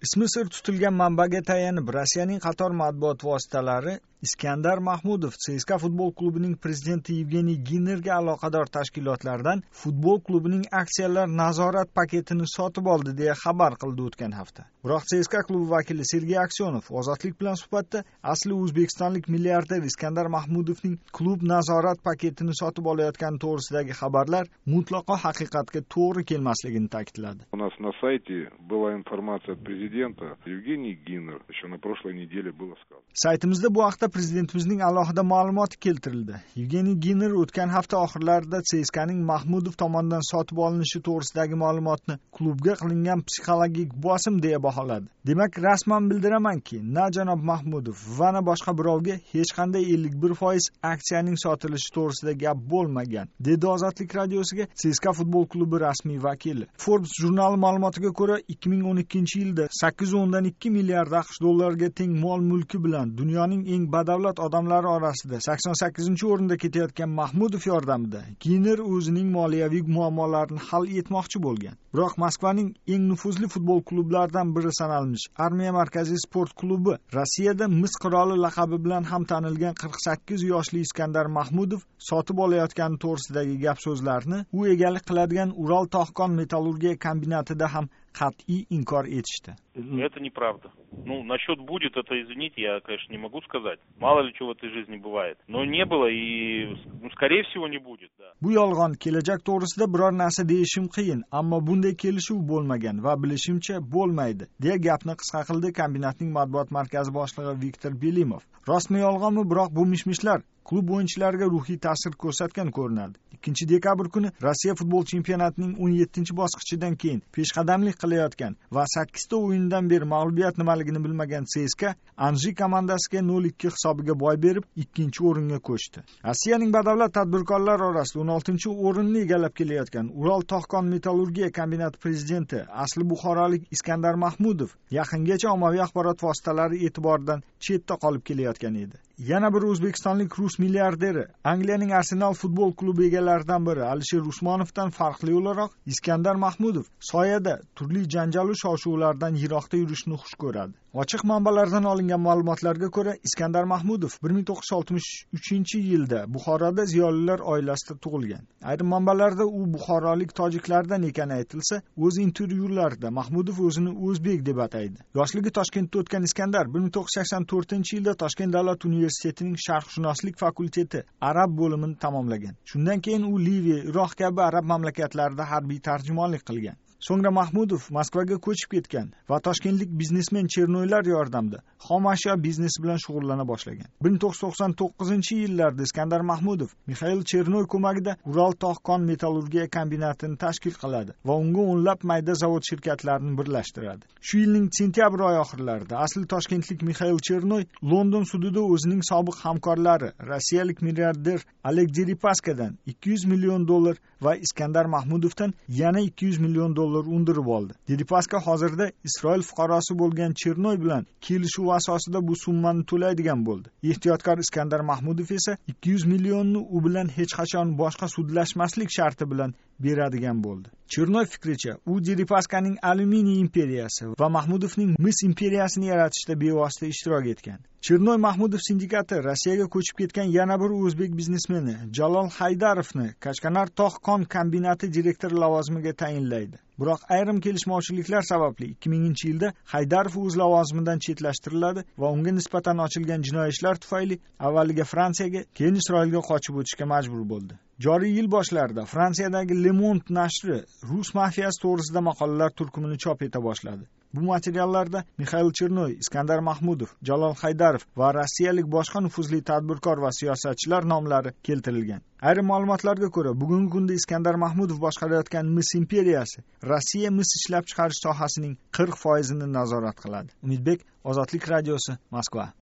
Ismi sir tutilgan manbaga tayanib, Rossiyaning qator matbuot vositalari Iskandar Mahmudov CSKA futbol klubining prezidenti Yevgeniy Ginnerga aloqador tashkilotlardan futbol klubining aksiyalar nazorat paketini sotib oldi deya xabar qildi o'tgan hafta. Biroq CSKA klubi vakili Sergey Aksyonov Ozodlik bilan suhbatda asli o'zbekistonlik milliarder Iskandar Mahmudovning klub nazorat paketini sotib olayotgani to'g'risidagi xabarlar mutlaqo haqiqatga to'g'ri kelmasligini ta'kidladi. У нас на сайте была информация от президента. Евгений Гиннер еще на прошлой неделе было сказано. Saytimizda bu haqda prezidentimizning alohida ma'lumoti keltirildi. Yevgeniy Ginner o'tgan hafta oxirlarida CSKAning Mahmudov tomonidan sotib olinishi to'g'risidagi ma'lumotni klubga qilingan psixologik bosim deya baholadi. Demak, rasman bildiramanki, na janob Mahmudov va na boshqa birovga hech qanday 51% aksiyaning sotilishi to'g'risida gap bo'lmagan, dedi Ozodlik radiosiga CSKA futbol klubi rasmiy vakili. Forbes jurnali ma'lumotiga ko'ra, 2012-yilda 8.2 milliard AQSh dollariga teng mol-mulki bilan dunyoning eng badavlat odamlari orasida 88-o'rinda ketayotgan Mahmudov yordamida Ginner o'zining moliyaviy muammolarini hal etmoqchi bo'lgan. Biroq Moskvaning eng nufuzli futbol klublaridan biri sanalmish Armiya markaziy sport klubi Rossiyada mis qiroli laqabi bilan ham tanilgan 48 yoshli Iskandar Mahmudov sotib olayotgani to'g'risidagi gap so'zlarni u egalik qiladigan Ural tog' metallurgiya kombinatida ham qat'iy inkor etishdi. Это неправда. Насчет будет, это, извините, я, конечно, не могу сказать. Мало ли чего в этой жизни бывает. Но не было и, скорее всего, не будет, да. Bu yolg'on, kelajak to'g'risida biror narsa deyishim qiyin, ammo bunday kelishuv bo'lmagan va bilishimcha bo'lmaydi, deya gapni qisqa qildi kombinatning matbuot markazi boshlig'i Viktor Belimov. Rostmi yolg'onmi, biroq bu mishmishlar klub o'yinchilariga ruhiy ta'sir ko'rsatgan ko'rinadi. 2-dekabr kuni Rossiya futbol chempionatining 17-bosqichidan keyin peshqadamlik qilayotgan va 8 ta o'yindan beri mag'lubiyat nimaligini bilmagan CSKA Anji komandasiga 0-2 hisobiga boy berib, 2-o'ringa ko'chdi. Rossiyaning badavlat tadbirkorlar orasida 16-o'rinni egallab kelayotgan Ural tog' metallurgiya kombinati prezidenti asli buxorolik Iskandar Mahmudov yaqingacha ommaviy axborot vositalari e'tiboridan chetda qolib kelayotgan edi. Yana bir o'zbekistonlik rus milliarderi, Angliyaning Arsenal futbol klubi egalaridan biri Alisher Usmonovdan farqli o'laroq, Iskandar Mahmudov soyada turli janjalu shov-shuvlardan yiroqda yurishni xush ko'radi. Ochiq manbalardan olingan ma'lumotlarga ko'ra, Iskandar Mahmudov 1963-yilda Buxoroda ziyolilar oilasida tug'ilgan. Ayrim manbalarda u buxorolik tojiklardan ekani aytilsa, o'z intervyularida Mahmudov o'zini o'zbek deb ataydi. Yoshligi Toshkentda o'tgan Iskandar 1984-yilda Toshkent davlat universitetining sharqshunoslik fakulteti arab bo'limini tamomlagan. Shundan keyin u Liviya, Iroq kabi arab mamlakatlarida harbiy tarjimonlik qilgan. So'ngra Mahmudov Moskvaga ko'chib ketgan va toshkentlik biznesmen Chernoylar yordamida xom ashyo biznesi bilan shug'ullana boshlagan. 1999-yillarda Iskandar Mahmudov Mikhail Chernoy ko'magida Ural tog' metallurgiya kombinatini tashkil qiladi va unga o'nlab mayda zavod shirkatlarini birlashtiradi. Shu yilning sentyabr oyi oxirlarida asli toshkentlik Mikhail Chernoy London sudida o'zining sobiq hamkorlari rossiyalik milliarder Oleg Deripaskadan $200 million va Iskandar Mahmudovdan yana $200 million undirib oldi. Deripaska hozirda Isroil fuqarosi bo'lgan Chernoy bilan kelishuv asosida bu summani to'laydigan bo'ldi. Ehtiyotkor Iskandar Mahmudov esa 200 millionni u bilan hech qachon boshqa sudlashmaslik sharti bilan beradigan bo'ldi. Chernoy fikricha, u Deripaskaning alyuminiy imperiyasi va Mahmudovning mis imperiyasini yaratishda bevosita ishtirok etgan. Chernoy Mahmudov sindikati Rossiyaga ko'chib ketgan yana bir o'zbek biznesmeni Jalol Haydarovni Kashkanar tog' kombinati direktori lavozimiga tayinlaydi. Biroq ayrim kelishmovchiliklar sababli 2000-yilda Haydarov o'z lavozimidan chetlashtiriladi va unga nisbatan ochilgan jinoiy ishlar tufayli avvaliga Fransiyaga, keyin Isroilga qochib o'tishga majbur bo'ldi. Joriy yil boshlarida Fransiyadagi Le Monde nashri rus mafiyasi to'g'risida maqolalar turkumini chop eta boshladi. Bu materiallarda Mikhail Chernoy, Iskandar Mahmudov, Jalol Haydarov va rossiyalik boshqa nufuzli tadbirkor va siyosatchilar nomlari keltirilgan. Ayrim ma'lumotlarga ko'ra, bugungi kunda Iskandar Mahmudov boshqarayotgan mis imperiyasi Rossiya mis ishlab chiqarish sohasining 40%ni nazorat qiladi. Umidbek, Ozodlik radiosi, Moskva.